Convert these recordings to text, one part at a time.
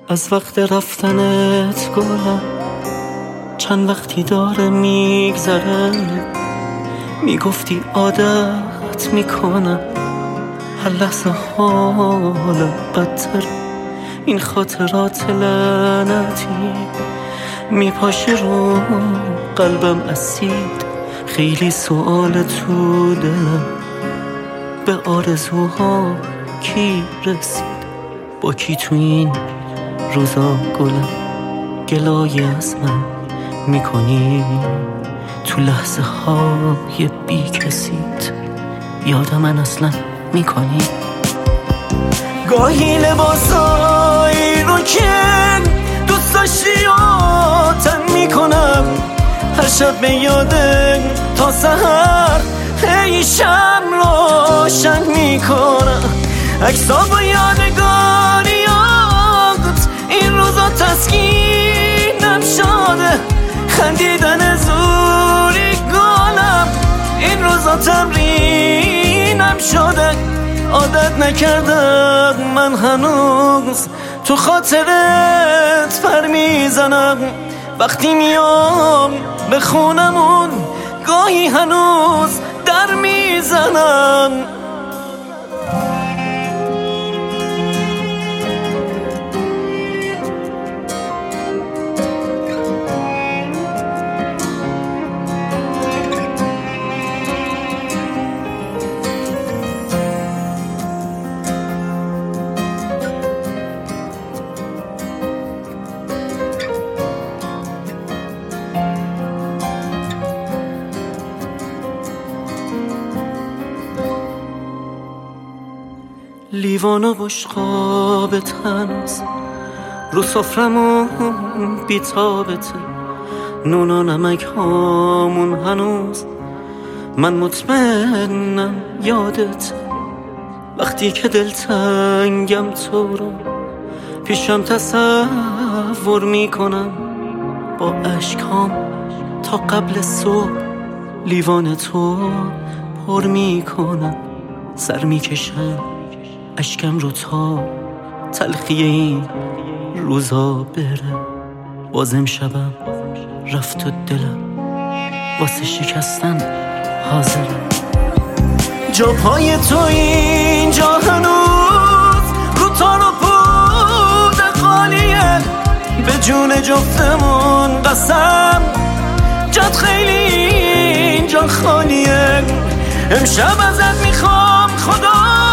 از وقت رفتنت گلم چند وقتی داره میگذره، میگفتی عادت میکنم هر لحظه حالم بدتر. این خاطرات لعنتی میپاشه رو قلبم اسید، خیلی سوال تو دلم به آرزوها کی رسید، با کی تو این روزا گلم گلای از من میکنی، تو لحظه های بی کسیت یاد من اصلا میکنی. گاهی لباسایی رو که دوست داشتی آتن میکنم، هر شب به یاده تا سحر هی شم روشن میکنم. عکسا با یادگاریات این روزا تسکینم شده، خندیدن زوری گلم این روزا تمرینم شده. عادت نکردم من هنوز تو خاطرت پر میزنم، وقتی میام به خونمون گاهی هنوز در میزنم. لیوان و بشقابت هنوز رو سفرمون بی‌تابته، نون و نمک هامون هنوز من مطمئنم یادت. وقتی که دلتنگم تو رو پیشم تصور میکنم، با اشکام تا قبل صبح لیوان تو پر میکنم. سر میکشم اشکم رو تا تلخی این روزا بره، بازم شبم رفت و دلم واسه شکستن حاضرم. جا پای تو اینجا هنوز رو تار و پود خالیه، به جون جفتمون قسم جات خیلی اینجا خالیه. امشب ازت میخوام خدا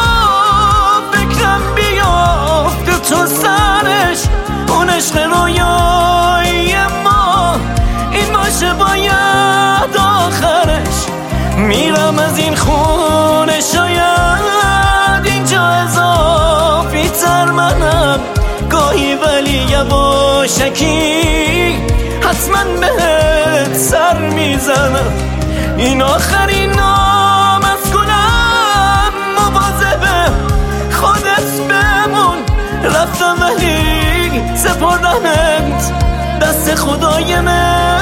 بیافت تو سرش، اون عشق رویایی ما این باشه باید آخرش. میرم از این خونه شاید اینجا اضافی تر منم گاهی، ولی یواشکی حتما بهت سر میزنم. این آخرین نام از گلم، مواظب خودت بمون. رفتم ولی سپردمت دست خدای من.